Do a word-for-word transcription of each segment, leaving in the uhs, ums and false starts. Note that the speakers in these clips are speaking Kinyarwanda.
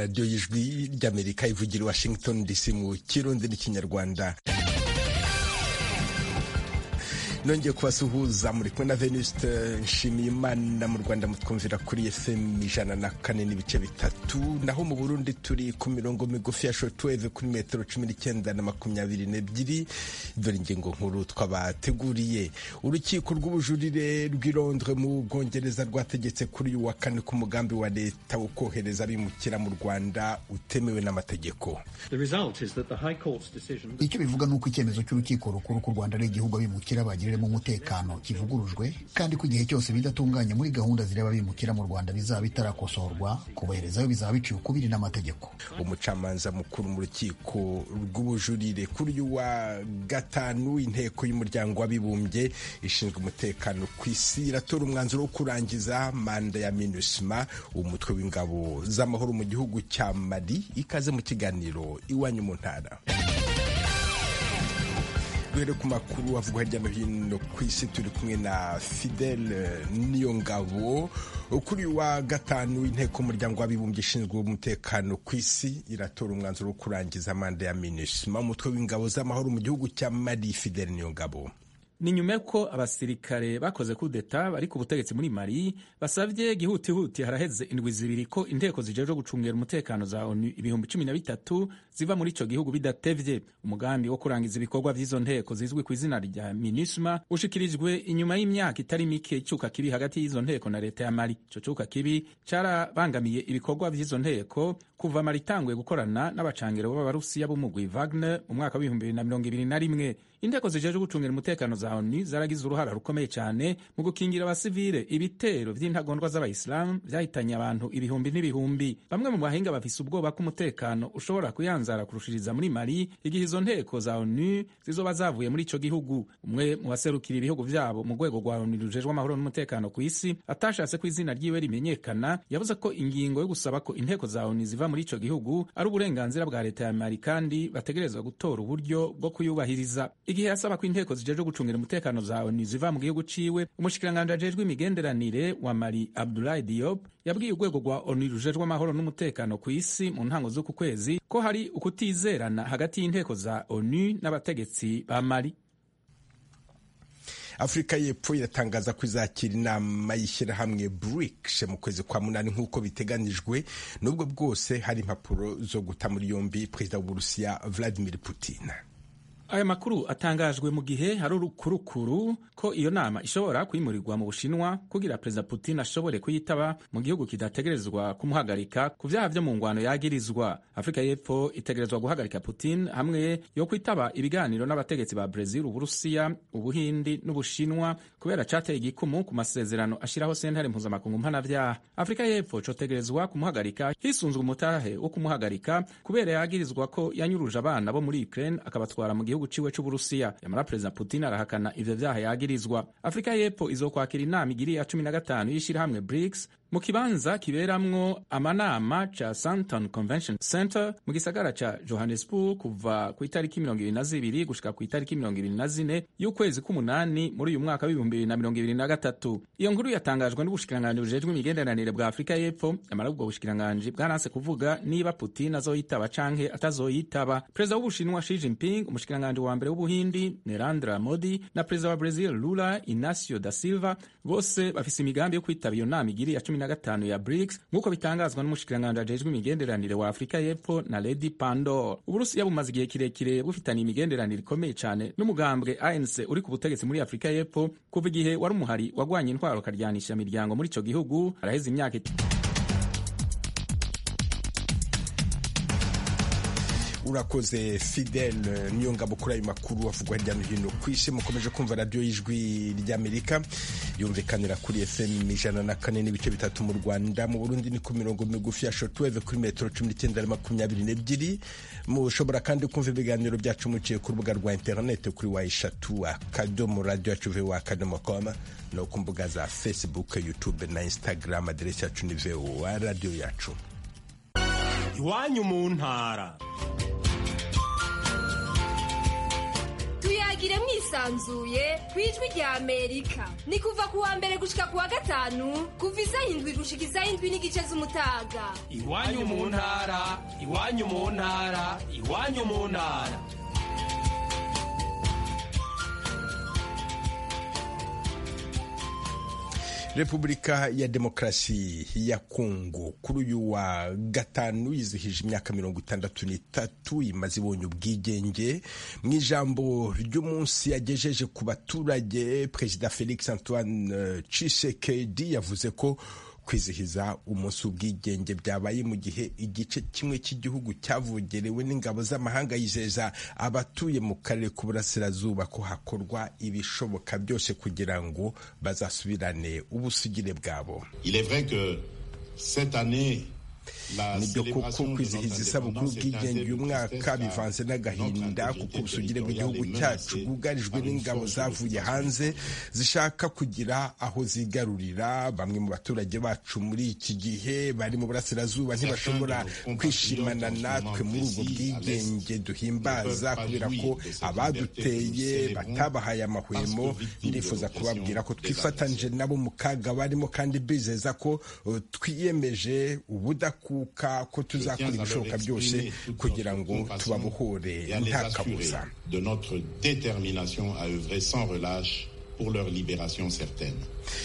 radiyo y'ijwi ry'Amerika ivugira i Washington D C mu Kirundi n'Ikinyarwanda. Nongeye kubasuhuza muri kumwe na Venuste Nshimiyimana. Mu Rwanda mutwumvira kuri F M ijana na kane n'ibice bitatu, naho mu Burundi turi ku mirongo migufi ya shortwave kuri metero cumi n'icyenda na makumyabiri n'ebyiri. Dore ingingo nkuru twabateguriye. Urukiko rw'ubujurire rw'i Londres mu Bwongereza rwategetse kuri uyu wa kane ku mugambi wa leta wo kohereza abimukira mu Rwanda utemewe n'amategeko. Icyo bivuga nuko icyemezo cy'urukiko rukuru ku Rwanda ari igihugu abimukira bagirira mu mutekano kivugurujwe, kandi ko igihe cyose bidatunganye muri gahunda zireba abimukira mu Rwanda bizaba bitarakosorwa, kubaherezayo bizaba biciye ukubiri n'amategeko. Umucamanza mukuru mu rukiko rw'ubujurire kuri uyu wa gatanu, inteko y'umuryango w'abibumbye ishinzwe umutekano ku isi iratora umwanzuro wo kurangiza manda ya MINUSMA, umutwe w'ingabo z'amahoro mu gihugu cya Mali. Ikaze mu kiganiro Iwanyu mu Ntara. Duhere ku makuru avugwa hirya no hino ku isi, turi kumwe na Fidele Niyongabo. Kuri wa gatanu, inteko y'umuryango w'abibumbye ishinzwe umutekano ku isi iratora umwanzuro wo kurangiza manda ya MINUSMA, umutwe w'ingabo z'amahoro mu gihugu cya Mali. Fidele Niyongabo: ni nyuma ko abasirikare bakoze kudeta bari ku butegetsi muri Mali basavye gihutihuti haraheze indwi zibiri ko inteko zijejwe gucungera umutekano za ONU ibihumbi cumi na bitatu ziva muri ico gihugu bidatevye. Umugambi wo kurangiza ibikorwa vy'izo nteko zizwi ku izina rya MINUSMA ushikirijwe inyuma y'imyaka itari mike icuka kibi hagati y'izo nteko na leta ya Mali. Ico cuka kibi carabangamiye ibikorwa vy'izo nteko kuva Mali itanguye gukorana n'abacangero b'Abarusiya b'umugwi Wagner mu mwaka w'ibihumbi bibiri na mirongo ibiri na rimwe. Inteko zijejwe gucungera umutekano za ONU zaragize uruhara rukomeye cyane mu gukingira abasivile ibitero vy'intagondwa z'abayisilamu vyahitanye abantu ibihumbi n'ibihumbi. Bamwe mu bahinga bafise ubwoba ko umutekano ushobora kuyanzara kurushiriza muri Mali igihe izo nteko za ONU zizoba zavuye muri ico gihugu. Umwe mu baserukira ibihugu vyabo mu rwego rwa ONU rujejwe amahoro n'umutekano ku isi atashatse ko izina ryiwe rimenyekana yavuze ko ingingo yo gusaba ko inteko za ONU ziva muri ico gihugu ari uburenganzira bwa leta ya Mali kandi bategerezwa gutora uburyo bwo kuyubahiriza. Igihe yasaba ko inteko zijejwe gucungira umutekano za ONU ziva mu gihugu ciwe, umushikiranganje ajejwe imigenderanire wa Mali Abdoulaye Diop yabwiye urwego rwa ONU rujejwe amahoro n'umutekano ku isi mu ntango z'uku kwezi ko hari ukutizerana hagati y'inteko za ONU n'abategetsi ba Mali. Afrika y'Epfo iratangaza ko izakira inama y'ishyirahamwe BRICS mu kwezi kwa munani nk'uko biteganijwe, nubwo bwose hari impapuro zo guta muri yombi perezida w'Uburusiya Vladimir Putin. Aya makuru atangajwe mu gihe hari urukurukuru ko iyo nama ishobora kwimurirwa mu Bushinwa kugira Perezida Putin ashobore kuyitaba mu gihugu kidategerezwa kumuhagarika ku vyaha vyo mu ngwano yagirizwa. Afrika y'Epfo itegerezwa guhagarika Putin hamwe yo kwitaba ibiganiro n'abategetsi ba Brazil, Uburusiya, Ubuhindi n'Ubushinwa kubera cateye igikumu ku masezerano ashiraho sentare mpuzamakungu mpanavyaha. Afrika y'Epfo cotegerezwa kumuhagarika hisunzwe umutahe wo kumuhagarika kubera yagirizwa ko yanyuruje abana bo muri Ukraine akabatwara mu gihugu ciwe c'Uburusiya. Yamara Perezida Putin arahakana ivyo vyaha yagirizwa. Afrika y'Epfo izokwakira inama igiri ya cumi na gatanu y'ishirahamwe BRICS mu kibanza kiberamwo amanama ca Sandton Convention Center mu gisagara ca Johannesburg kuva ku itariki mirongo ibiri na zibiri gushika ku itariki mirongo ibiri na zine y'ukwezi k'umunani muri uyu mwaka w'ibihumbi bibiri na mirongo ibiri na gatatu. Iyo nkuru yatangajwe n'ubushikiranganji bujejwe imigenderanire bwa Afrika y'Epfo. Yamara ubwo bushikiranganji bwaranse kuvuga niba Putin azoyitaba canke atazoyitaba. Perezida w'Ubushinwa Xi Jinping, umushikiranganji wa mbere w'Ubuhindi Narendra Modi na perezida wa Brazil Lula Inacio da Silva bose bafise imigambi yo kwitaba iyo nama igiri ya cumi na gatanu ya BRICS nk'uko bitangazwa n'umushikiranganji ajejwe imigenderanire wa Afrika y'Epfo na Lady Pandor. Uburusiya bumaze igihe kirekire bufitanye imigenderanire ikomeye cyane n'umugambwe A N C uri ku butegetsi muri Afrika y'Epfo kuva igihe wari umuhari wagwanye intwaro karyanisha imiryango muri ico gihugu araheze imyaka itatu. Urakoze Fidele Niyongabo kuri ayo makuru avugwa hirya no hino ku isi. Mukomeje kumva radiyo y'ijwi ry'Amerika yumvikanira kuri F M ijana na kane n'ibice bitatu mu Rwanda. Mu Burundi ni ku mirongo migufi ya shortwave kuri metero cumi n'icyenda na makumyabiri n'ebyiri. Mushobora kandi kumva ibiganiro byacu muciye ku rubuga rwa interineti kuri wa eshatu akadomo radio yacu voa akadomo com no ku mbuga za Facebook, YouTube na Instagram. Aderesi yacu ni voa radio yacu. Iwanyu mu ntara. tuyagire mwisa bwisanzuye ku ijwi rya Amerika. Ni kuva ku wa mbere gushika ku wa gatanu kuva isaha indwi gushika isaha indwi n'igice z'umutaga. Iwanyu mu ntara, iwanyu mu ntara, iwanyu mu ntara. Repubulika ya Demokarasi ya Kongo kuri uyu wa gatanu yizihije imyaka mirongo itandatu n'itatu imaze ibonye ubwigenge. Mu ijambo ry'umunsi yagejeje ku baturage, Perezida Felix Antoine Tshisekedi yavuze ko kwizihiza umunsi w'ubwigenge byabaye mu gihe igice kimwe cy'igihugu cyavogerewe n'ingabo z'amahanga, yizeza abatuye mu karere k'uburasirazuba ko hakorwa ibishoboka byose kugira ngo bazasubirane ubusugire bwabo. Il est vrai que cette année nibyo koko kwizihiza isabukuru y'ubwigenge uyu mwaka bivanze n'agahinda kuko ubusugire bw'igihugu cyacu bwugarijwe n'ingabo zavuye hanze zishaka kugira aho zigarurira. Bamwe mu baturage bacu muri iki gihe bari mu burasirazuba ntibashobora kwishimana natwe muri ubwo bwigenge duhimbaza kubera ko abaduteye batabahaye amahwemo. Ndifuza kubabwira ko twifatanyije nabo mu kaga barimo kandi bizeza ko twiyemeje ubudaku ko tuzakora ibishoboka byose kugira ngo tubabohore nta kabuza. De notre détermination à œuvrer sans relâche pour leur libération certaine.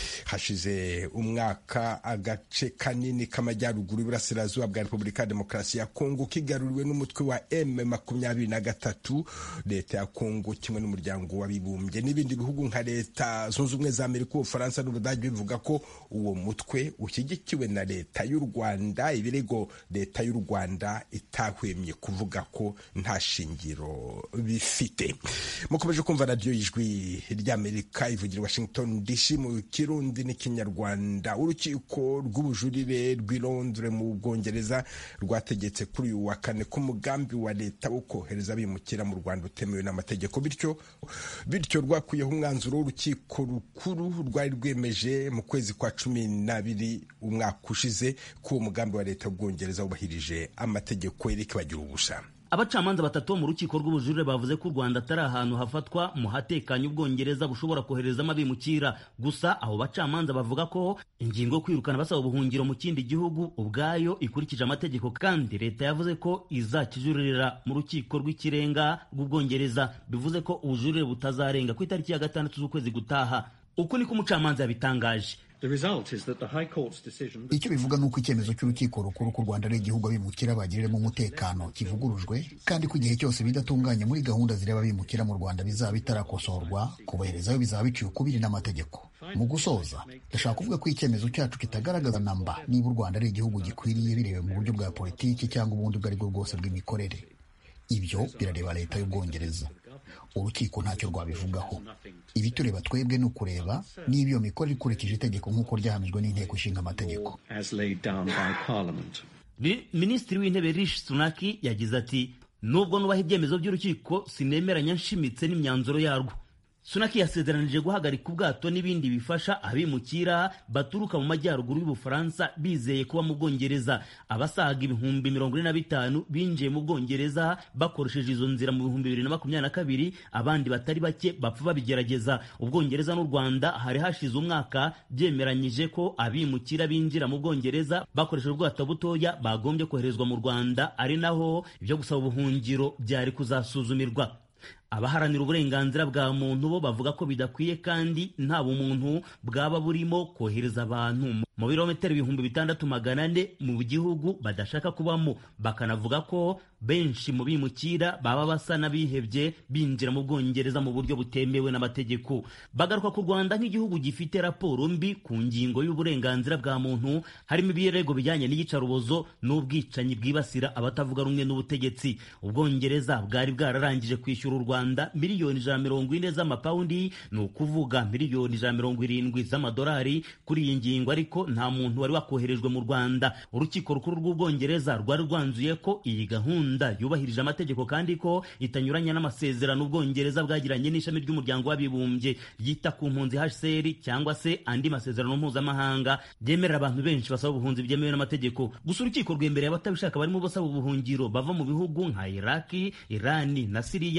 Hashize umwaka agace kanini k'amajyaruguru y'uburasirazuba bwa Repubulika ya Demokarasi ya Kongo kigaruriwe n'umutwe wa M makumyabiri na gatatu. Leta ya Kongo kimwe n'umuryango w'abibumbye n'ibindi bihugu nka Leta Zunze Ubumwe za Amerika, Ubufaransa n'Ubudage bivuga ko uwo mutwe ushyigikiwe na Leta y'u Rwanda. Ibirego Leta y'u Rwanda itahwemye kuvuga ko nta shingiro bifite. Mukomeje kumva radio y'ijwi ry'Amerika ivugira Washington D C mu Kirundi n'ikinyarwanda. Urukiko rw'ubujurire rw'i Londres mu Bwongereza rwategetse kuri uyu wa kane ko umugambi wa leta wo kohereza abimukira mu Rwanda utemewe n'amategeko, bityo bityo rwakuyeho umwanzuro w'urukiko rukuru rwari rwemeje mu kwezi kwa cumi n'abiri umwaka ushize ko umugambi wa leta w'Ubwongereza wubahirije amategeko. Eric Bagira ubusa. Abacamanza batatu mu rukiko rw'ubujurire bavuze ko u Rwanda atari ahantu hafatwa mu hatekanye Ubwongereza bushobora koherezamo abimukira. Gusa abo bacamanza bavuga ko ingingo yo kwirukana basaba ubuhungiro mu kindi gihugu ubwayo ikurikije amategeko, kandi leta yavuze ko izakijuririra mu rukiko rw'ikirenga rw'Ubwongereza. Bivuze ko ubujurire butazarenga ku itariki ya gatandatu z'ukwezi gutaha. Uko niko umucamanza yabitangaje. Icyo bivuga nuko icyemezo cy'urukiko rukuru ku Rwanda ari igihugu abimukira bagiriremo umutekano kivugurujwe, kandi ko igihe cyose bidatunganye muri gahunda zireba abimukira mu Rwanda bizaba bitarakosorwa, kubaherezayo bizaba biciye ukubiri n'amategeko. Mu gusoza, ndashaka kuvuga ko icyemezo cyacu kitagaragaza namba niba u Rwanda ari igihugu gikwiriye birewe mu buryo bwa politiki cyangwa ubundi ubwo ari bwo bwose bw'imikorere. Ibyo birareba leta y'Ubwongereza. Urukiko ntacyo rwabivugaho. Ibitureba twebwe ni ukureba niba iyo mikorere ikurikije itegeko nk'uko ryahamijwe n'inteko ishinga amategeko. Minisitiri w'Intebe Rishi Sunak yagize ati, nubwo nubaha ibyemezo by'urukiko sinemeranya nshimitse n'imyanzuro yarwo. Sunak yasezeranije guhagarika ubwato n'ibindi bifasha abimukira baturuka mu majyaruguru y'Ubufaransa bizeye kuba mu Bwongereza. Abasaga ibihumbi mirongo ine na bitanu binjiye mu Bwongereza bakoresheje izo nzira mu bihumbi bibiri na makumyabiri na kabiri, abandi batari bake bapfa babigerageza. Ubwongereza n'u Rwanda hari hashize umwaka byemeranyije ko abimukira binjira mu Bwongereza bakoresheje ubwato butoya bagombye koherezwa mu Rwanda, ari naho ibyo gusaba ubuhungiro byari kuzasuzumirwa. Abaharanira uburenganzira bwa muntu bo bavuga ko bidakwiye kandi nta bumuntu bwaba burimo kohereza abantu mu birometero ibihumbi bitandatu magana ane mu gihugu badashaka kubamo. Bakanavuga ko benshi mu bimukira baba basa n'abihebye binjira mu Bwongereza mu buryo butemewe n'amategeko. Bagaruka ku Rwanda nk'igihugu gifite raporo mbi ku ngingo y'uburenganzira bwa muntu, harimo ibirego bijyanye n'iyicarubozo n'ubwicanyi bwibasira abatavuga rumwe n'ubutegetsi. Ubwongereza bwari bwararangije kwishyura u Rwanda miliyoni ijana mirongo ine z'amapawundi, ni ukuvuga miliyoni ijana mirongo irindwi z'amadolari kuri iyi ngingo, ariko nta muntu wari wakoherejwe mu Rwanda. Urukiko rukuru rw'Ubwongereza rwari rwanzuye ko iyi gahunda yubahirije amategeko kandi ko itanyuranya n'amasezerano Ubwongereza bwagiranye n'ishami ry'umuryango w'abibumbye ryita ku mpunzi H C R cyangwa se andi masezerano mpuzamahanga byemerera abantu benshi basaba ubuhunzi byemewe n'amategeko. Gusa urukiko rwemereye abatabishaka barimo basaba ubuhungiro bava mu bihugu nka Iraki, Irani na Siriya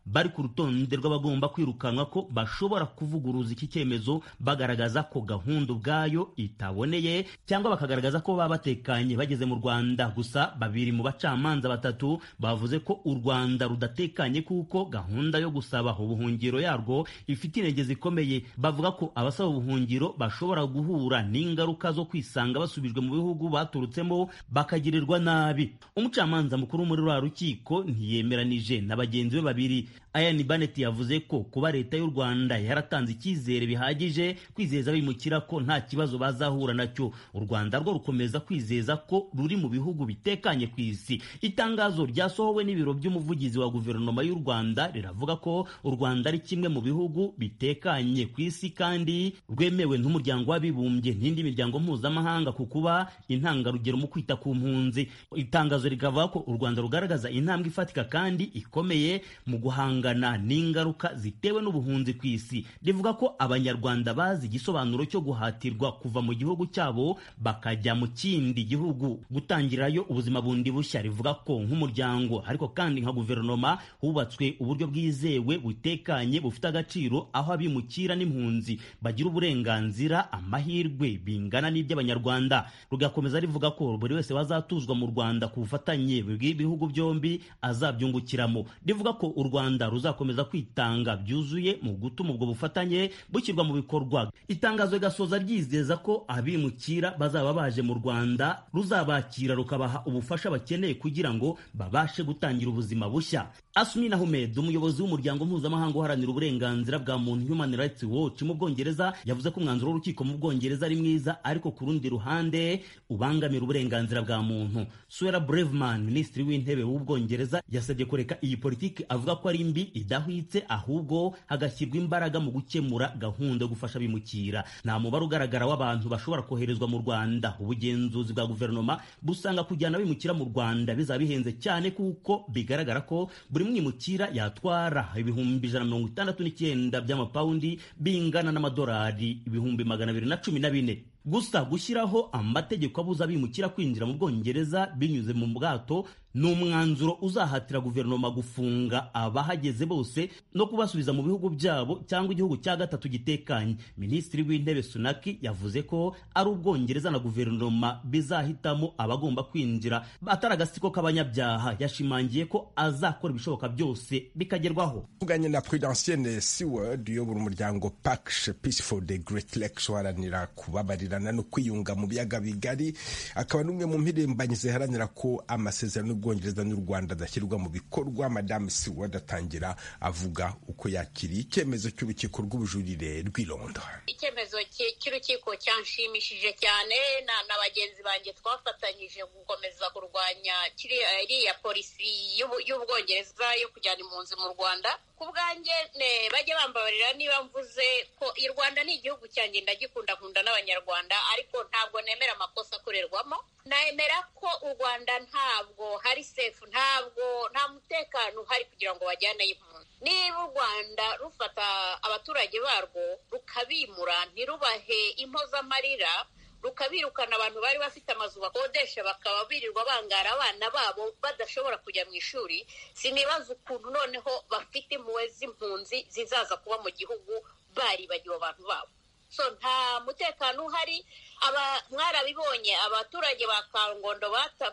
bari ku rutonde rw'abagomba kwirukanwa ko bashobora kuvuguruza iki cyemezo bagaragaza ko gahunda ubwayo itaboneye cyangwa bakagaragaza ko baba batekanye bageze mu Rwanda. Gusa babiri mu bacamanza batatu bavuze ko u Rwanda rudatekanye kuko gahunda yo gusaba ubuhungiro yarwo ifite intege zikomeye. Bavuga ko abasaba ubuhungiro bashobora guhura n'ingaruka zo kwisanga basubijwe mu bihugu baturutsemo bakagirirwa nabi. Umucamanza mukuru muri rwa rukiko ntiyemeranije na bagenzi be babiri. Ian Bennett yavuze ko kuba leta y'u Rwanda yaratanze icyizere bihagije kwizeza abimukira ko nta kibazo bazahura nacyo, u Rwanda rwo rukomeza kwizeza ko ruri mu bihugu bitekanye ku isi. Itangazo ryasohowe n'ibiro by'umuvugizi wa guverinoma y'u Rwanda riravuga ko u Rwanda ari kimwe mu bihugu bitekanye ku isi kandi rwemewe n'umuryango w'abibumbye n'indi miryango mpuzamahanga ku kuba intangarugero mu kwita ku mpunzi. Itangazo rikavuga ko u Rwanda rugaragaza intambwe ifatika kandi ikomeye mu guhanga n'ingaruka zitewe n'ubuhunzi ku isi. Rivuga ko abanyarwanda bazi igisobanuro cyo guhatirwa kuva mu gihugu cyabo bakajya mu kindi gihugu gutangirayo ubuzima bundi bushya. Rivuga ko nk'umuryango ariko kandi nka guverinoma hubatswe uburyo bwizewe butekanye bufite agaciro aho abimukira n'impunzi bagira uburenganzira amahirwe bingana n'iby'abanyarwanda. Rugakomeza rivuga ko buri wese wazatuzwa mu Rwanda ku bufatanye bw'ibihugu byombi azabyungukiramo. Rivuga ko u Rwanda ruzakomeza kwitanga byuzuye mu gutuma ubwo bufatanye bushyirwa mu bikorwa. Itangazo rigasoza ryizeza ko abimukira bazaba baje mu Rwanda ruzabakira rukabaha ubufasha bakeneye kugira ngo babashe gutangira ubuzima bushya. Asmina Ahmed, umuyobozi w'umuryango mpuzamahanga uharanira uburenganzira bwa muntu Human Rights Watch mu Bwongereza, yavuze ko umwanzuro w'urukiko mu Bwongereza ari mwiza ariko ku rundi ruhande ubangamira uburenganzira bwa muntu. Suella Braverman, minisitiri w'intebe w'Ubwongereza, yasabye kureka iyi politiki avuga ko ari mbi idahwitse ahubwo hagashyirwa imbaraga mu gukemura gahunda yo gufasha abimukira. Nta mubare ugaragara w'abantu bashobora koherezwa mu Rwanda. Ubugenzuzi bwa guverinoma busanga kujyana abimukira mu Rwanda bizaba bihenze cyane kuko bigaragara ko buri mwimukira yatwara ibihumbi ijana mirongo itandatu n'icyenda by'amapawundi bingana n'amadolari ibihumbi magana abiri na cumi na bine. Gusa gushyiraho amategeko abuza abimukira kwinjira mu Bwongereza binyuze mu bwato ni umwanzuro uzahatira guverinoma gufunga abahageze bose no kubasubiza mu bihugu byabo cyangwa igihugu cya gatatu gitekanye. Minisitiri w'intebe Sunaki yavuze ko ari Ubwongereza na guverinoma bizahitamo abagomba kwinjira atari agasiko k'abanyabyaha. Yashimangiye ko azakora ibishoboka byose bikagerwaho. Tuganye na Prudentienne Seward uyobora umuryango Pax Peace for the Great Lakes uharanira kubabarira no kwiyunga mu biyaga bigari, akaba n'umwe mu mpirimbanyi ziharanira ko amasezerano y'Ubwongereza n'u Rwanda adashyirwa mu bikorwa. Madame Seward atangira avuga uko yakiriye icyemezo cy'urukiko rw'ubujurire rw'i Londres. Icyemezo cy'urukiko cyanshimishije cyane na na bagenzi banjye twafatanyije gukomeza kurwanya iriya polisi y'Ubwongereza yo kujyana impunzi mu Rwanda. Ku bwanjye bajya bambabarira niba mvuze ko i Rwanda ni igihugu cyanjye ndagikunda nkunda n'Abanyarwanda, ariko ntabwo nemera amakosa akorerwamo. Nemera ko u Rwanda ntabwo hari sefu, ntabwo nta mutekano uhari kugira ngo bajyaneyo impunzi. Niba u Rwanda rufata abaturage barwo rukabimura ntirubahe impozamarira, rukabirukana abantu bari bafite amazu bakodesha bakaba birirwa bangara abana babo badashobora kujya mu ishuri, sinibaza ukuntu noneho bafite impuhwe z'impunzi zizaza kuba mu gihugu baribagiwe abantu babo. So nta mutekano uhari. Aba mwarabibonye abaturage ba Kangondo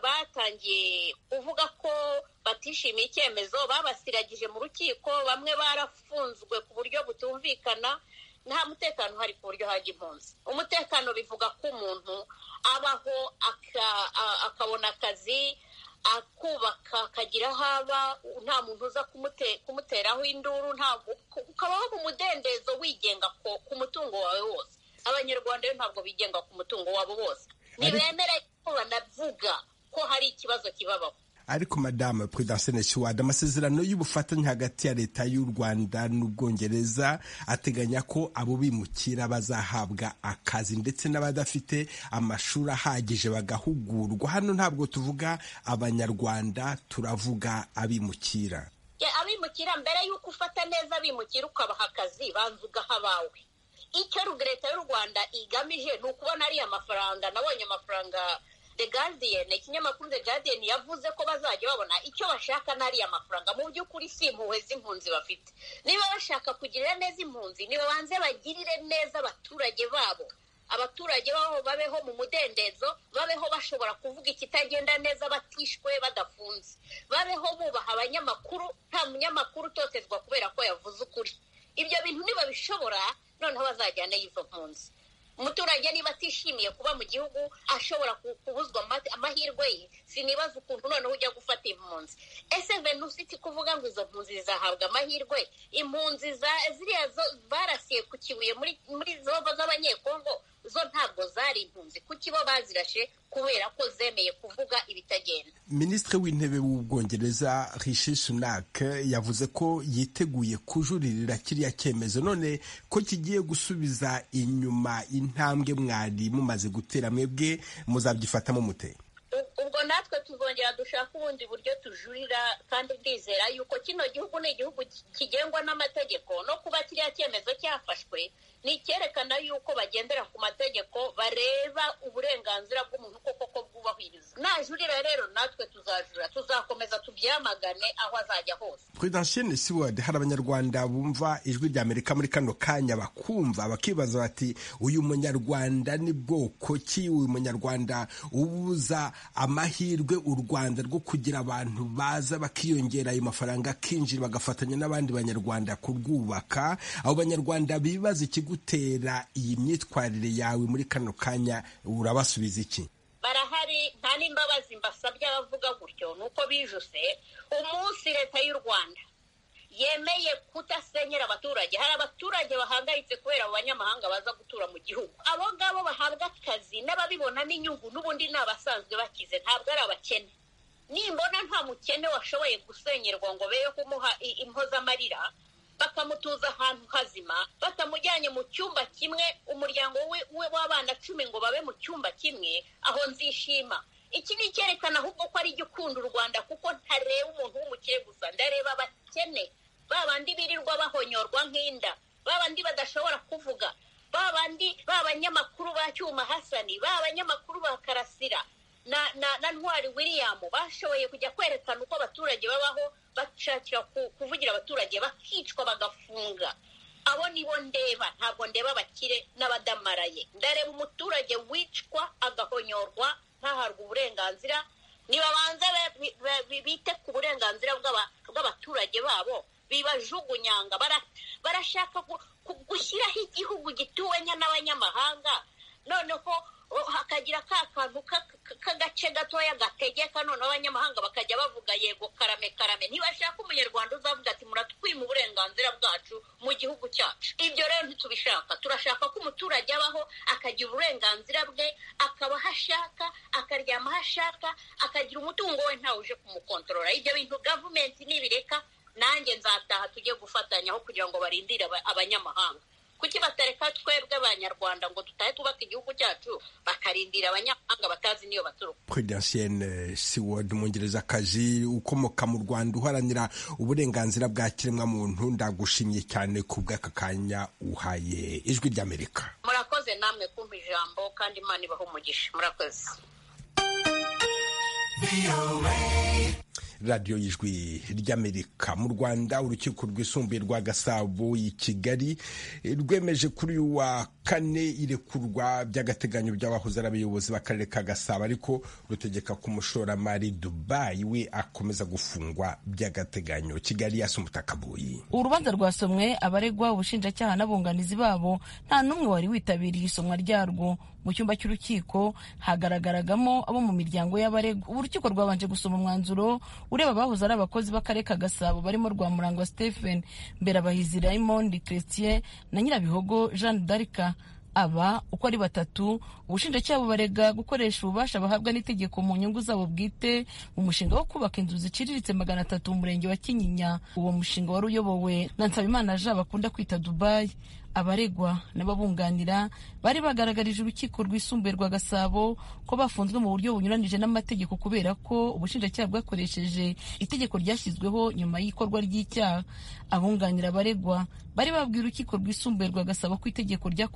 batangiye kuvuga ko batishimiye icyemezo, babasiragije mu rukiko, bamwe barafunzwe ku buryo butumvikana. Nta mutekano uhari ku buryo hajya impunzi. Umutekano bivuga ko umuntu abaho akabona akazi, akubaka, akagira aho aba, nta muntu uza kumuteraho induru, ukabaho mu mudendezo wigenga ku mutungo wawe wose. Abanyarwanda ntabwo bigenga ku mutungo wabo wose, ntibemera ko banavuga ko hari ikibazo kibabaho. Ariko Madame Prudentienne Seward, amasezerano y'ubufatanye hagati ya leta y'u Rwanda n'Ubwongereza ateganya ko abo bimukira bazahabwa akazi ndetse n'abadafite amashuri ahagije bagahugurwa. Hano ntabwo tuvuga Abanyarwanda, turavuga abimukira. Abimukira mbere y'uko ufata neza abimukira ukabaha akazi, banza ugaha abawe. Icyo leta y'u Rwanda igamije ni ukubona ariya mafaranga. Nabonye amafaranga The Guardian, ikinyamakuru The Guardian yavuze ko bazajya babona icyo bashaka n'ariya mafaranga. Mu by'ukuri si impuhwe z'impunzi bafite. Niba bashaka kugirira neza impunzi, niba banze bagirire neza abaturage babo. Abaturage babo babeho mu mudendezo, babeho bashobora kuvuga ikitagenda neza batishwe badafunze. Babeho bubaha abanyamakuru, nta munyamakuru utotezwa kubera ko yavuze ukuri. Ibyo bintu niba bishobora, noneho bazajyana y'izo mpunzi. Umuturage niba atishimiye kuba mu gihugu ashobora kubuzwa amahirwe ye, sinibaza ukuntu noneho ujya gufata impunzi. Ese Venusiti kuvuga ngo izo mpunzi zizahabwa amahirwe, impunzi ziriya barasiye ku Kibuye muri muri zova z'abanyekongo zo ntabwo zari impunzi, kuki bo bazirashe kubera ko zemeye kuvuga ibitagenda. Minisitiri w'intebe w'Ubwongereza Rishi Sunak yavuze ko yiteguye kujuririra kiriya cyemezo, none ko kigiye gusubiza inyuma intambwe mwari mumaze gutera, mwebwe muzabyifatamo mute? Ubwo natwe tuzongera dushaka ubundi buryo tujurira, kandi ndizera yuko kino gihugu ni igihugu kigengwa n'amategeko, no kuba kiriya cyemezo cyafashwe ni icyerekana yuko bagendera ku mategeko, bareba uburenganzira bw'umuntu koko ko bwubahirizwa. Najurira rero natwe tuzajura, tuzakomeza tubyamagane aho azajya hose. Prudentienne Seward, hari abanyarwanda bumva ijwi rya Amerika muri kano kanya bakumva bakibaza bati uyu munyarwanda ni bwoko ki, uyu munyarwanda ubuza amahirwe u Rwanda rwo kugira abantu baza bakiyongera ayo mafaranga akinjira bagafatanya n'abandi banyarwanda kurwubaka. Abo banyarwanda bibaza ikigutera iyi myitwarire yawe muri kano kanya, urabasubiza iki? Barahari, nta n'imbabazi mbasabye abavuga gutyo, nuko bijuse. Umunsi leta y'u Rwanda yemeye kutasenyera abaturage, hari abaturage bahangayitse kubera abanyamahanga baza gutura mu gihugu. Abo ngabo bahabwa akazi n'ababibonamo inyungu, n'ubundi ni abasanzwe bakize, ntabwo ari abakene. Nimbona nta mukene washoboye gusenyerwa ngo beye kumuha impozamarira, bakamutuza ahantu hazima, batamujyanye mu cyumba kimwe, umuryango we w'abana cumi ngo babe mu cyumba kimwe, aho nzishima. Iki ni icyerekana ahubwo ko ari igikunda u Rwanda, kuko ntareba umuntu w'umukire gusa, ndareba abakene, babandi birirwa bahonyorwa nk'inda, babandi badashobora kuvuga, babandi b'abanyamakuru ba Cyuma Hasani, b'abanyamakuru ba Karasira na na, na Ntwari William bashoboye kujya kwerekana uko abaturage babaho, bashakira kuvugira abaturage, bakicwa bagafunga. Abo nibo ndeba, ntabwo ndeba abakire n'abadamaraye. Ndareba umuturage wicwa agahonyorwa ntaharwa uburenganzira. Niba banze bite ku burenganzira bw'abaturage babo, bibajugunyanga, barashaka gushyiraho igihugu gituwenya n'abanyamahanga, noneho hakagira ka kantu k'agace gatoya gategeka, noneho abanyamahanga bakajya bavuga yego karame karame. Ntibashaka umunyarwanda uzavuga ati muratwima uburenganzira bwacu mu gihugu cyacu. Ibyo rero ntitubishaka. Turashaka ko umuturage abaho akagira uburenganzira bwe, akaba aho ashaka, akaryama aho ashaka, akagira umutungo we ntawe uje kumukontorora. Ibyo bintu gavumenti nibireka, nanjye nzataha tujye gufatanya aho kugira ngo barindire abanyamahanga. Kuki batareka twebwe abanyarwanda ngo tutahe tubaka igihugu cyacu, bakarindira abanyamahanga batazi niyo baturuka? Prudentienne Seward, umwongerezakazi ukomoka mu Rwanda uharanira uburenganzira bwa kiremwa muntu, ndagushimye cyane ku bw'aka kanya uhaye ijwi ry'Amerika. Murakoze namwe kumpa ijambo, kandi Imana ibahe umugisha. Murakoze. radiyo y'ijwi ry'Amerika. Mu Rwanda, urukiko rwisumbuye rwa Gasabo i Kigali rwemeje kuri uyu wa kane irekurwa by'agateganyo by'abahoze ari abayobozi b'akarere ka Gasabo, ariko rutegeka ko umushoramari Dubai we akomeza gufungwa by'agateganyo. Kigali, Yasumbuta Kabuyi. Urubanza rwasomwe abaregwa, ubushinjacyaha n'abunganizi babo, nta n'umwe wari witabiriye isomwa ryarwo. Mu cyumba cy'urukiko hagaragaragamo abo mu miryango y'abaregwa. Urukiko rwabanje gusoma umwanzuro ureba abahoze ari abakozi b'akarere ka Gasabo barimo Rwamurangwa Stephen, Mberabahizi Raymond Christian na Nyirabihogo Jeanne d'Arc. Aba uko ari batatu, ubushinjacyaha bubarega gukoresha ububasha bahabwa n'itegeko mu nyungu zabo bwite mu mushinga wo kubaka inzu ziciriritse magana atatu mu murenge wa Kinyinya. Uwo mushinga wari uyobowe na Nsabimana Jean bakunda kwita Dubai. Abaregwa n'ababunganira bari bagaragarije urukiko rwisumbuye rwa Gasabo ko bafunzwe mu buryo bunyuranije n'amategeko kubera ko ubushinjacyaha bwakoresheje itegeko ryashyizweho nyuma y'ikorwa ry'icyaha. Abunganira abaregwa bari babwiye urukiko rwisumbuye rwa Gasabo ko itegeko ryakoreshejwe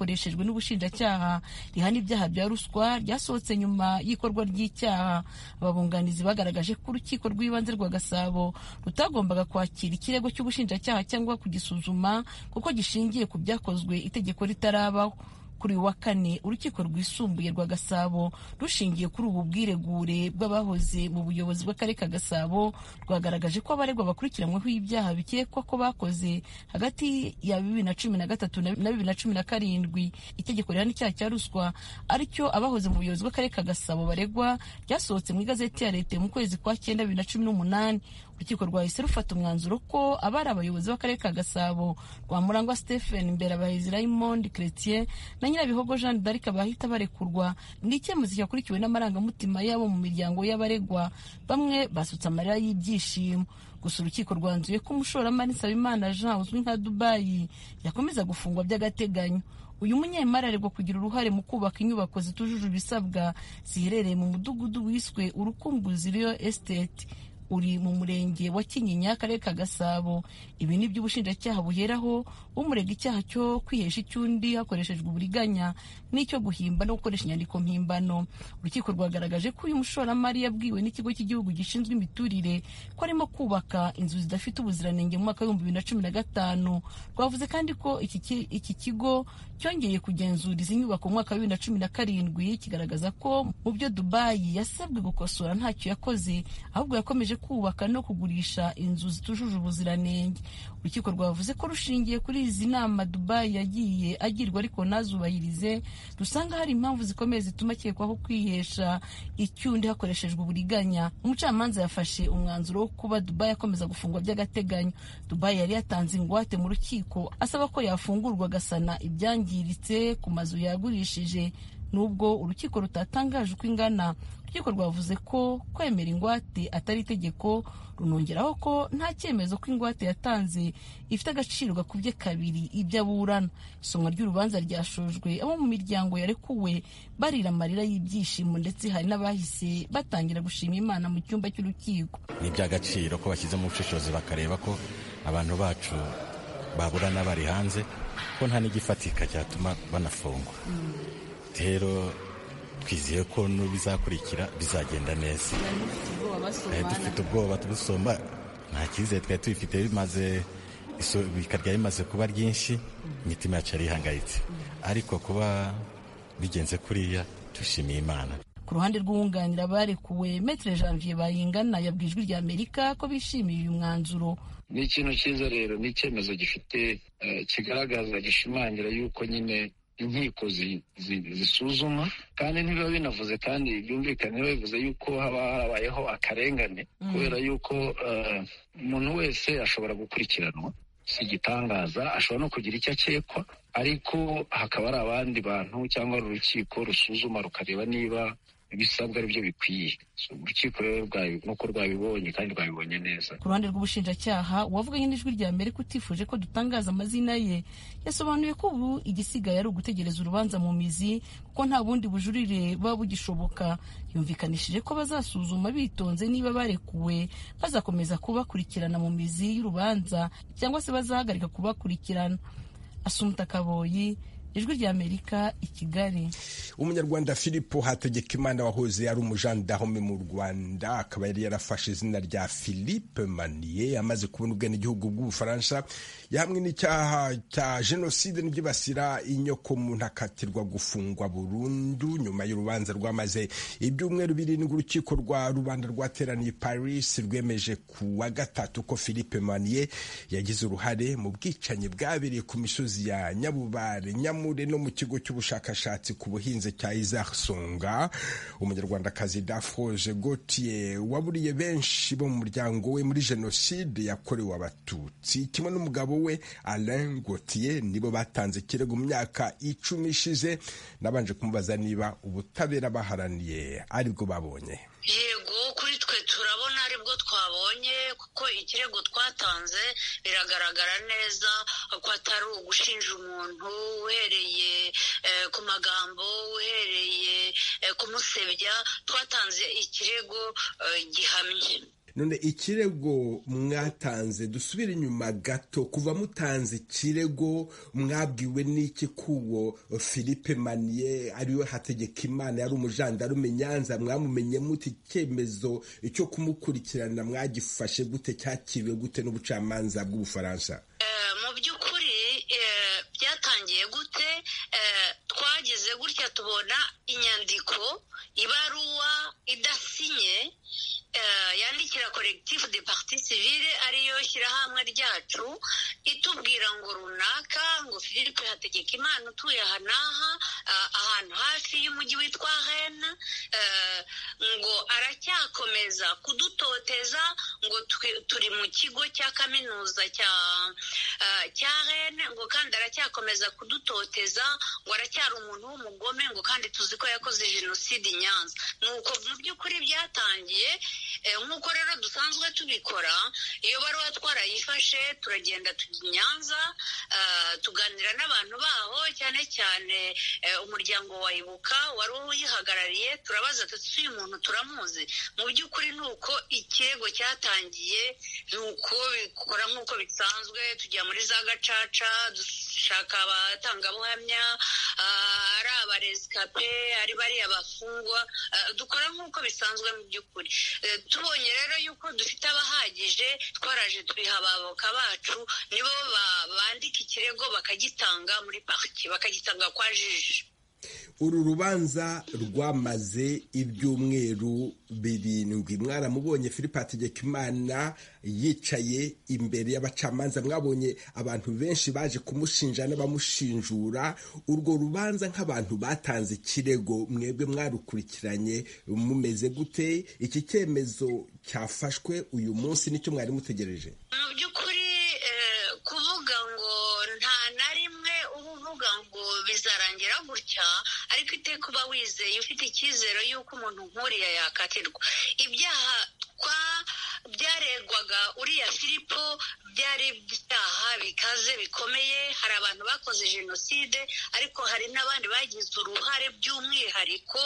n'ubushinjacyaha rihana ibyaha bya ruswa ryasohotse nyuma y'ikorwa ry'icyaha. Ababunganizi bagaragaje ko urukiko rw'ibanze rwa Gasabo rutagombaga kwakira ikirego cy'ubushinjacyaha cyangwa kugisuzuma kuko gishingiye ku byakozwe itegeko ritarabaho. Kuri uyu wa kane urukiko rwisumbuye rwa Gasabo rushingiye kuri ubu bwiregure bw'abahoze mu buyobozi bw'akarere ka Gasabo rwagaragaje ko abaregwa bakurikiranyweho ibyaha bikekwa ko bakoze hagati ya bibiri na cumi na gatatu na bibiri na cumi na karindwi. Itegeko rihana icyaha cya ruswa aricyo abahoze mu buyobozi bw'akarere ka Gasabo baregwa ryasohotse mu igazeti ya leta mu kwezi kwa cyenda bibiri na cumi n'umunani. Urukiko rwahise rufata umwanzuro ko abari abayobozi b'akarere ka Gasabo Rwamurangwa Stephen, Mberabahizi Raymond Chrétien na Nyirabihogo Jeanne d'Arc bahita barekurwa. Ni icyemezo cyakurikiwe n'amarangamutima yabo mu miryango y'abaregwa, bamwe basutse amarira y'ibyishimo. Gusa urukiko rwanzuye ko umushoramari Nsabimana Jean uzwi nka Dubai yakomeza gufungwa by'agateganyo. Uyu munyemari aregwa kugira uruhare mu kubaka inyubako zitujuje ibisabwa ziherereye mu mudugudu wiswe Urukumbuzi Real Estate uri mu murenge wa Kinyinya, akarere ka Gasabo. Ibi ni by'ubushinjacyaha buheraho umurega icyaha cyo kwihesha icyundi hakoreshejwe uburiganya n'icyo guhimba no gukoresha inyandiko mpimbano. Urukiko rwagaragaje ko uyu mushoramari yabwiwe n'ikigo cy'igihugu gishinzwe imiturire ko arimo kubaka inzu zidafite ubuziranenge mu mwaka w'ibihumbi bibiri na cumi na gatanu. Rwavuze kandi ko iki iki kigo cyongeye kugenzura izi nyubako mu mwaka wa bibiri na cumi na karindwi kigaragaza ko mu byo Dubai yasabwe gukosora ntacyo yakoze, ahubwo yakomeje kubaka no kugurisha inzu zitujuje ubuziranenge. Urukiko rwavuze ko rushingiye kuri izi nama Dubai yagiye agirwa ariko ntazubahirize, rusanga hari impamvu zikomeye zituma akekwaho kwihesha icyundi hakoreshejwe uburiganya. Umucamanza yafashe umwanzuro wo kuba Dubai akomeza gufungwa by'agateganyo. Dubai yari yatanze ingwate mu rukiko asaba ko yafungurwa agasana ibyangiritse ku mazu yagurishije. Nubwo urukiko rutatangaje uko ingana, urukiko rwavuze ko kwemera ingwate atari itegeko, runongeraho ko nta cyemezo ko ingwate yatanze ifite agaciro gakubye kabiri ibyo aburana. Isomwa ry'urubanza ryashojwe abo mu miryango yarekuwe barira amarira y'ibyishimo, ndetse hari n'abahise batangira gushima Imana mu cyumba cy'urukiko. Ni iby'agaciro ko bashyize mu bushishozi bakareba ko abantu bacu baburana bari hanze, ko nta n'igifatika cyatuma banafungwa. Rero twizeye ko n'ubizakurikira bizagenda neza. Dufite ubwoba tubusomba, nta cyizere twari tubifite, bimaze bikarya bimaze kuba ryinshi, imitima yacu yarihangayitse, ariko kuba bigenze kuriya dushimiye Imana. Ku ruhande rw'uwunganira abarekuwe, Maître Janvier Bayingana yabwiye Ijwi ry'Amerika ko bishimiye uyu mwanzuro. Ni ikintu cyiza rero, ni icyemezo gifite kigaragaza, gishimangira yuko nyine inkiko zisuzuma kandi ntibiba binavuze kandi byumvikane bivuze yuko haba harabayeho akarengane, kubera yuko umuntu wese ashobora gukurikiranwa, si igitangaza, ashobora no kugira icyo akekwa, ariko hakaba hari abandi bantu cyangwa urukiko rusuzuma rukareba niba ibisabwa ari byo bikwiye. Urukiko rero nuko rwabibonye kandi rwabibonye neza. Ku ruhande rw'ubushinjacyaha, uwavuganye n'Ijwi ry'Amerika utifuje ko dutangaza amazina ye, yasobanuye ko ubu igisigaye ari ugutegereza urubanza mu mizi kuko nta bundi bujurire buba bugishoboka. Yumvikanishije ko bazasuzuma bitonze niba barekuwe bazakomeza kubakurikirana mu mizi y'urubanza cyangwa se bazahagarika kubakurikirana. Asumta Kaboyi, Ijwi ry'Amerika, i Kigali. Umunyarwanda Philippe Hategekimana wahoze ari umujandarume mu Rwanda, akaba yari yarafashe izina rya Philippe Manier, amaze kubona ubwenegihugu bw'Ubufaransa, yahamwe n'icyaha cya jenoside n'ibyibasira inyoko muntu, akatirwa gufungwa burundu nyuma y'urubanza rwamaze ibyumweru birindwi. Urukiko rwa rubanda rwateraniye Paris rwemeje ku wa gatatu ko Philippe Manier yagize uruhare mu bwicanyi bwabereye ku misozi ya Nyabubare, Nyamure no mu kigo cy'ubushakashatsi ku buhinzi cya Isaac Songa. Umunyarwandakazi Dafroge Gautier waburiye benshi bo mu muryango we muri jenoside yakorewe Abatutsi, kimwe n'umugabo we Alain Gautier, nibo batanze ikirego mu myaka icumi ishize. Nabanje kumubaza niba ubutabera baharaniye aribwo babonye. Yego, kuri twe turabona aribwo twabonye, kuko ikirego twatanze biragaragara neza ko atari ugushinja umuntu uhereye eh, ku magambo, uhereye eh, kumusebya. Twatanze ikirego eh, gihamye. none ikirego mwatanze, dusubire inyuma gato, kuva mutanze ikirego mwabwiwe n'iki kuwo Philippe Manier ariwe Hategekimana yari umujandarume Nyanza, mwamumenye muti icyemezo cyo kumukurikirana mwagifashe gute, cyakiriwe gute n'ubucamanza bw'Ubufaransa? Mu by'ukuri byatangiye gute? Twageze gutya tubona inyandiko, ibaruwa idasinye yandikira collectif de partie civile ariyo shyirahamwe ryacu, itubwira ngo runaka ngo Philippe Hategekimana utuye aha n'aha ahantu hafi y'umujyi witwa Rennes ngo aracyakomeza kudutoteza, ngo turi mu kigo cya kaminuza cya cya Rennes, ngo kandi aracyakomeza kudutoteza, ngo aracyari umuntu w'umugome, ngo kandi tuzi ko yakoze jenoside i Nyanza. Nuko mu by'ukuri byatangiye nk'uko rero dusanzwe tubikora. Iyo baruwa twarayifashe turagenda tujya i Nyanza, tuganira n'abantu baho, cyane cyane umuryango wa Ibuka wari uyihagarariye, turabaza tuti uyu muntu turamuzi. Mu by'ukuri ni uko ikirego cyatangiye, ni uko bikora nk'uko bisanzwe, tujya muri za gacaca dushaka abatangabuhamya, ari abaresikape, ari bariya bafungwa, dukora nk'uko bisanzwe mu by'ukuri. Tubonye rero yuko dufite abahagije, twaraje tubiha abavoka bacu, nibo bandika ikirego bakagitanga muri pariki, bakagitanga kwa jiji. Uru rubanza rwamaze ibyumweru birindwi. Mwaramubonye Philippe Hategekimana yicaye imbere y'abacamanza, mwabonye abantu benshi baje kumushinja n'abamushinjura. Urwo rubanza nk'abantu batanze ikirego, mwebwe mwarukurikiranye, mumeze gute? Iki cyemezo cyafashwe uyu munsi nicyo mwari mutegereje? Mu by'ukuri kuvuga ngo nta na rimwe uba uvuga ngo bizarangira gutya, ariko iteka uba wizeye, ufite icyizere y'uko umuntu nk'uriya yakatirwa. Ibyaha kwa byaregwaga uriya Filipo byari ibyaha bikaze bikomeye. Hari abantu bakoze jenoside, ariko hari n'abandi bagize uruhare by'umwihariko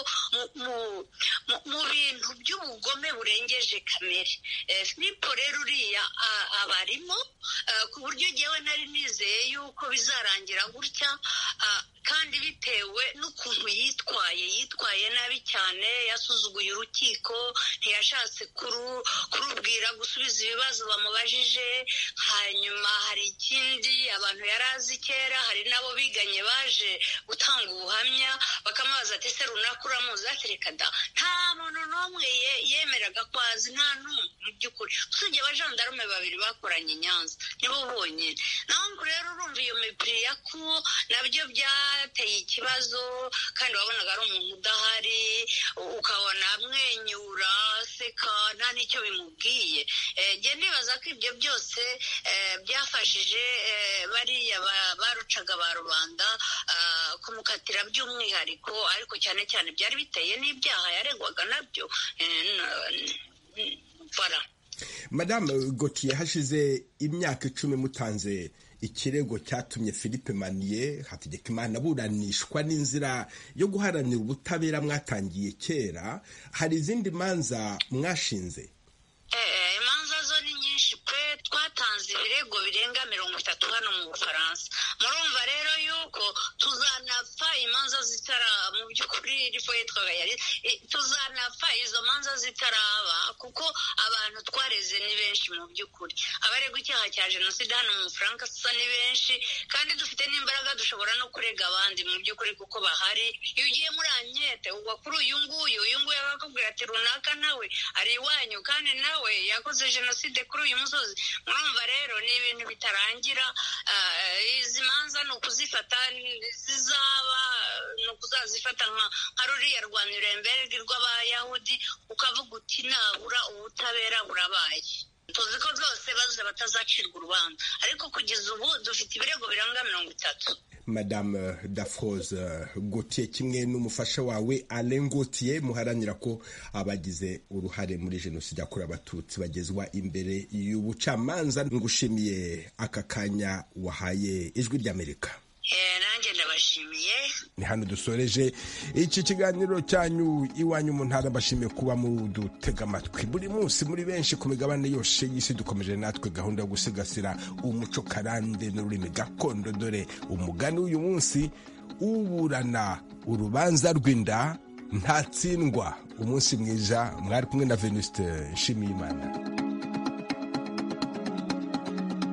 mu bintu by'ubugome burengeje kamere. Filipo rero uriya abarimo, ku buryo jyewe nari nizeye yuko bizarangira gutya, kandi bitewe n'ukuntu yitwaye yitwaye nabi cyane, yasuzuguye urukiko, ntiyashatse kurubwira gusubiza ibibazo bamubajije. Hanyuma hari ikindi abantu yari azi kera, hari nabo biganye baje gutanga ubuhamya, bakamubaza ati ese runaka uramuzi? Ati reka da, nta muntu n'umwe yemeraga ko azi, nta n'umwe mu by'ukuri, usibye abajandarume babiri bakoranye i Nyanza, nibo bonyine. Naho rero urumva iyo mipiri ya ku nabyo byateye ikibazo, kandi wabonaga ari umuntu udahari, ukabona amwenyura, seka, nta n'icyo bimubwiye. Njye ndibaza ko ibyo byose byafashije bariya barucaga ba rubanda kumukatira by'umwihariko, ariko cyane cyane byari biteye n'ibyaha yaregwaga nabyo. Voilà. Madame Gauthier, hashize imyaka icumi mutanze ikirego cyatumye Philippe Manier Hategekimana aburanishwa n'inzira yo guharanira ubutabera mwatangiye kera. Hari izindi manza mwashinze? Eh, imanza zo ni nyinshi pe, twatanze ibirego birenga mirongo itatu hano mu Bufaransa. Murumva rero yuko tuzanapfa imanza zitara, mu by'ukuri rifo yitwaga yari tuzanapfa izo manza zitaraba, kuko abantu twareze ni benshi mu by'ukuri. Abaregwa icyaha cya jenoside hano mu Bufaransa ni benshi, kandi dufite n'imbaraga dushobora no kurega abandi mu by'ukuri kuko bahari. Iyo ugiye muri ankete ugwa kuri uyu nguyu, uyu nguyu akakubwira ati runaka nawe ari iwanyu, kandi nawe yakoze jenoside kuri uyu musozi. Murumva rero ni ibintu bitarangira. Izi manza ni ukuzifata zizaba, ni ukuzazifata nka ruriya rwa Nuremberg rw'Abayahudi, ukavuga uti nabura ubutabera burabaye. Tuzi ko zose bazuze batazacirwa urubanza, ariko kugeza ubu dufite ibirego biranga mirongo itatu. Madame Dafroze Gauthier kimwe n'umufasha wawe Alain Gauthier muharanira ko abagize uruhare muri jenoside yakorewe abatutsi bagezwa imbere y'ubucamanza. Ngushimiye aka kanya wahaye Ijwi ry'Amerika. nanjye ndabashimiye. Ni hano dusoreje iki kiganiro cyanyu iwanyu mu ntara. Mbashimiye kuba mudutega amatwi buri munsi muri benshi ku migabane yose y'isi. Dukomeje natwe gahunda yo gusigasira umuco karande n'ururimi gakondo. Dore umugani w'uyu munsi: uburana urubanza rw'inda ntatsindwa. Umunsi mwiza. Mwari kumwe na Venuste Nshimiyimana.